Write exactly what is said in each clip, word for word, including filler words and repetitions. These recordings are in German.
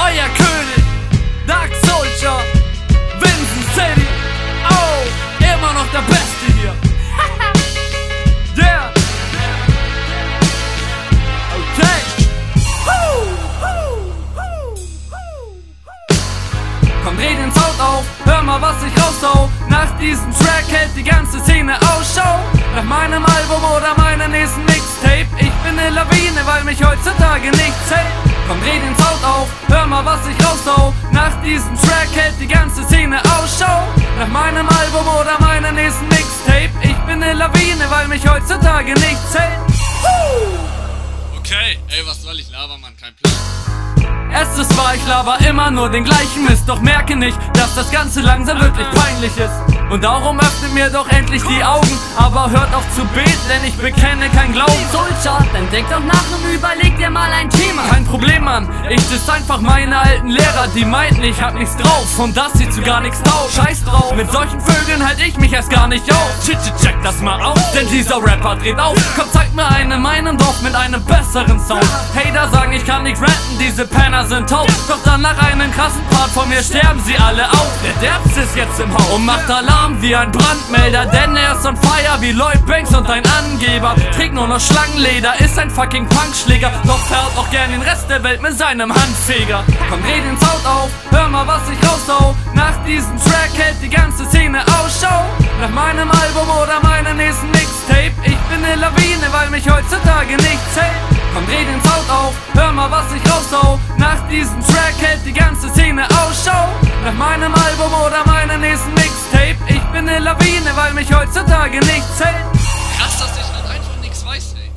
euer König, Dark Soldier, Vincent City. Oh, immer noch der Beste hier. Yeah. Okay. Komm, dreh den Sound auf, hör mal, was ich raushau. Nach diesem Track hält die ganze Szene Ausschau nach meinem Album oder meinem nächsten Mixtape. Ich bin eine Lawine, weil mich heutzutage nichts hält. Komm, dreh den Sound auf, hör mal, was ich raushau. Nach diesem Track hält die ganze Szene Ausschau nach meinem Album oder meinem nächsten Mixtape. Ich bin eine Lawine, weil mich heutzutage nichts hält. Okay, ey, was soll ich labern, Mann? Kein Plan. Es ist wahr, ich laber immer nur den gleichen Mist, doch merke nicht, dass das Ganze langsam wirklich peinlich ist. Und darum öffnet mir doch endlich die Augen, aber hört auf zu beten, denn ich bekenne kein Glauben. Soldier, dann denk doch nach und überleg dir mal ein Thema. Kein Problem, Mann, ich diss einfach meine alten Lehrer, die meinten, ich hab nichts drauf und das sieht zu gar nichts taugt. Scheiß drauf, mit solchen Vögeln halt ich mich erst gar nicht auf. Shit, shit, check das mal aus, denn dieser Rapper dreht auf. Komm, zeig mir einen in meinem Dorf mit einem besseren Sound. Hater sagen, ich kann nicht rappen, diese Penner sind taub. Doch dann nach einem krassen Part von mir sterben sie alle auf. Der Derbs ist jetzt im Haus und macht Alarm wie ein Brandmelder, denn er ist on fire wie Lloyd Banks und ein Angeber. Trägt nur noch Schlangenleder, ist ein fucking Punkschläger, doch fährt auch gern den Rest der Welt mit seinem Handfeger. Komm, dreh den Sound auf, hör mal, was ich raushau. Nach diesem Track hält die ganze Szene Ausschau nach meinem Album oder meinem nächsten Mixtape. Ich bin eine Lawine, weil mich heutzutage nichts hält. Komm, dreh den Sound auf, hör mal, was ich raushau. Nach diesem Track hält die ganze Szene Ausschau nach meinem Album oder meinem nächsten Mixtape. Ich bin eine Lawine, weil mich heutzutage nichts hält. Krass, dass ich halt einfach nichts weiß, ey.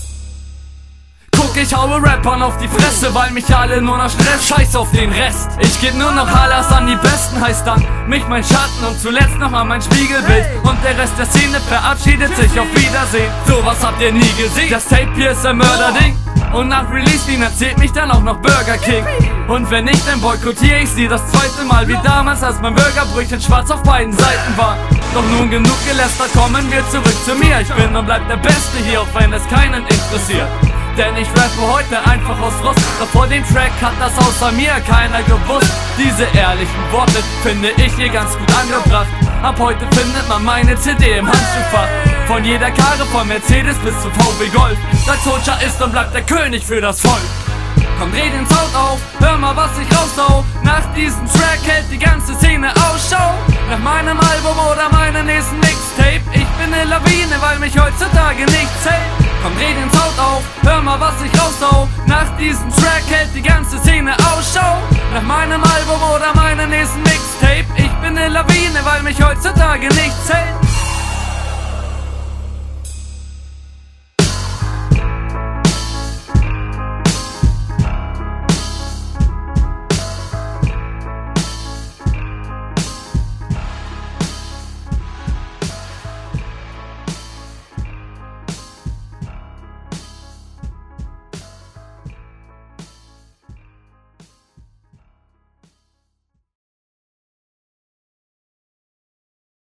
Guck, ich haue Rappern auf die Fresse, weil mich alle nur noch Stress. Scheiß auf den Rest. Ich geb nur noch alles an die Besten, heißt dann mich mein Schatten und zuletzt noch mal mein Spiegelbild. Und der Rest der Szene verabschiedet sich, auf Wiedersehen. Sowas habt ihr nie gesehen. Das Tape hier ist ein Mörderding. Und nach Release finanziert mich dann auch noch Burger King. Und wenn nicht, dann boykottiere ich sie das zweite Mal wie damals, als mein Burgerbrötchen schwarz auf beiden Seiten war. Doch nun genug gelästert, kommen wir zurück zu mir. Ich bin und bleib der Beste hier, auch wenn es keinen interessiert. Denn ich rappe heute einfach aus Frust, doch vor dem Track hat das außer mir keiner gewusst. Diese ehrlichen Worte finde ich hier ganz gut angebracht. Ab heute findet man meine C D im Handschuhfach. Von jeder Karre von Mercedes bis zu V W Golf. Dark Soldier ist und bleibt der König für das Volk. Komm, dreh den Sound auf, hör mal, was ich raushau. Nach diesem Track hält die ganze Szene Ausschau nach meinem Album oder meinem nächsten Mixtape. Ich bin eine Lawine, weil mich heutzutage nichts hält. Komm, dreh den Sound auf, hör mal, was ich raushau. Nach diesem Track hält die ganze Szene Ausschau nach meinem Album oder meinem nächsten Mixtape. Ich bin eine Lawine, weil mich heutzutage nichts hält.